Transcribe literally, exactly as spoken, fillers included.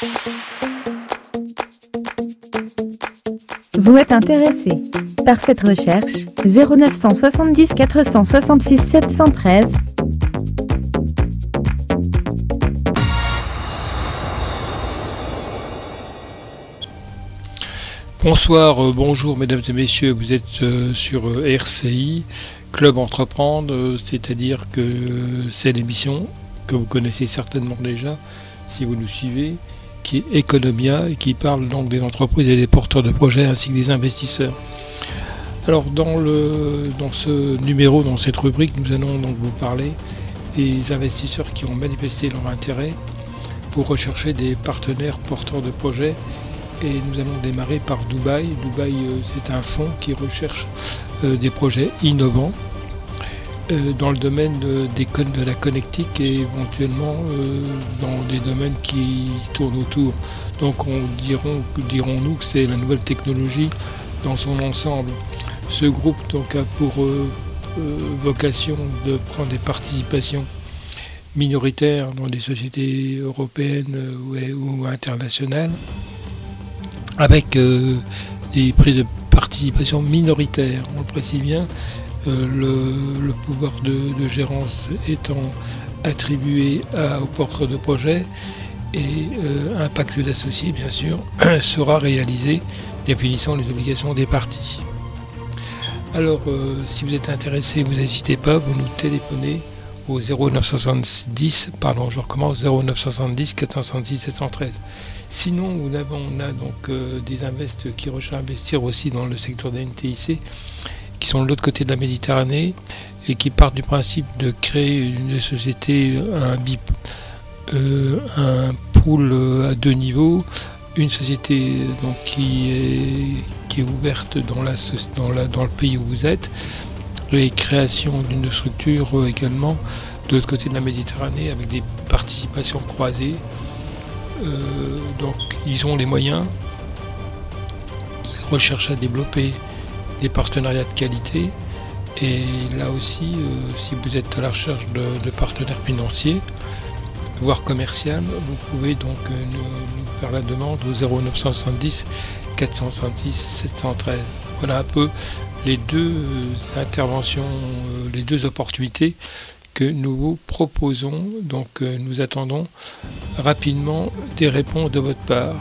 Vous êtes intéressé par cette recherche? zéro neuf cent soixante-dix quatre cent soixante-six sept cent treize. Bonsoir, euh, bonjour mesdames et messieurs, vous êtes euh, sur euh, R C I, Club Entreprendre, euh, c'est-à-dire que euh, c'est l'émission que vous connaissez certainement déjà, si vous nous suivez, qui est Economia et qui parle donc des entreprises et des porteurs de projets ainsi que des investisseurs. Alors dans, le, dans ce numéro, dans cette rubrique, nous allons donc vous parler des investisseurs qui ont manifesté leur intérêt pour rechercher des partenaires porteurs de projets. Et nous allons démarrer par Dubaï. Dubaï, euh, c'est un fonds qui recherche euh, des projets innovants euh, dans le domaine de, des con- de la connectique et éventuellement euh, dans des domaines qui tournent autour. Donc on dirons, dirons-nous que c'est la nouvelle technologie dans son ensemble. Ce groupe donc a pour euh, euh, vocation de prendre des participations minoritaires dans des sociétés européennes euh, ou, ou internationales, avec euh, des prises de participation minoritaires. On le précise bien, euh, le, le pouvoir de, de gérance étant attribué à, au porteur de projet et euh, un pacte d'associés, bien sûr, sera réalisé définissant les obligations des parties. Alors, euh, si vous êtes intéressé, vous n'hésitez pas, vous nous téléphonez au zéro neuf cent soixante-dix, pardon, je recommence, zéro neuf cent soixante-dix quatre cent soixante-six sept cent treize. Sinon, on a, on a donc euh, des invests qui recherchent à investir aussi dans le secteur des N T I C, qui sont de l'autre côté de la Méditerranée et qui partent du principe de créer une société, un B I P, euh, un pool à deux niveaux, une société donc, qui, est, qui est ouverte dans, la, dans, la, dans le pays où vous êtes, et création d'une structure euh, également de l'autre côté de la Méditerranée avec des participations croisées. Euh, donc ils ont les moyens, ils recherchent à développer des partenariats de qualité et là aussi euh, si vous êtes à la recherche de, de partenaires financiers voire commerciaux, vous pouvez donc euh, nous, nous faire la demande au zéro neuf cent soixante-dix quatre cent soixante-six sept cent treize. Voilà un peu les deux interventions, euh, les deux opportunités que nous vous proposons. Donc euh, nous attendons rapidement des réponses de votre part.